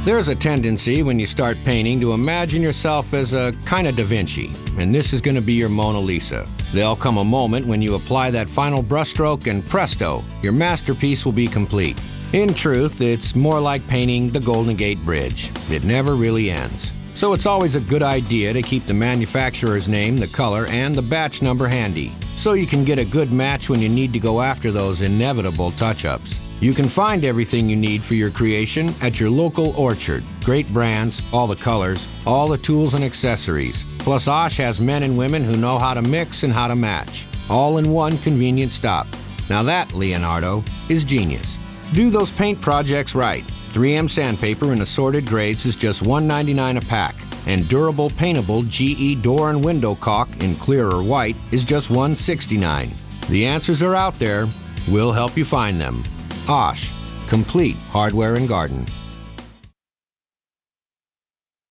There's a tendency when you start painting to imagine yourself as a kind of Da Vinci, and this is going to be your Mona Lisa. There'll come a moment when you apply that final brushstroke and presto, your masterpiece will be complete. In truth, it's more like painting the Golden Gate Bridge. It never really ends. So it's always a good idea to keep the manufacturer's name, the color, and the batch number handy, so you can get a good match when you need to go after those inevitable touch-ups. You can find everything you need for your creation at your local orchard. Great brands, all the colors, all the tools and accessories. Plus, Osh has men and women who know how to mix and how to match, all in one convenient stop. Now that, Leonardo, is genius. Do those paint projects right. 3M sandpaper in assorted grades is just $1.99 a pack, and durable paintable GE door and window caulk in clear or white is just $1.69. The answers are out there. We'll help you find them. Osh, complete hardware and garden.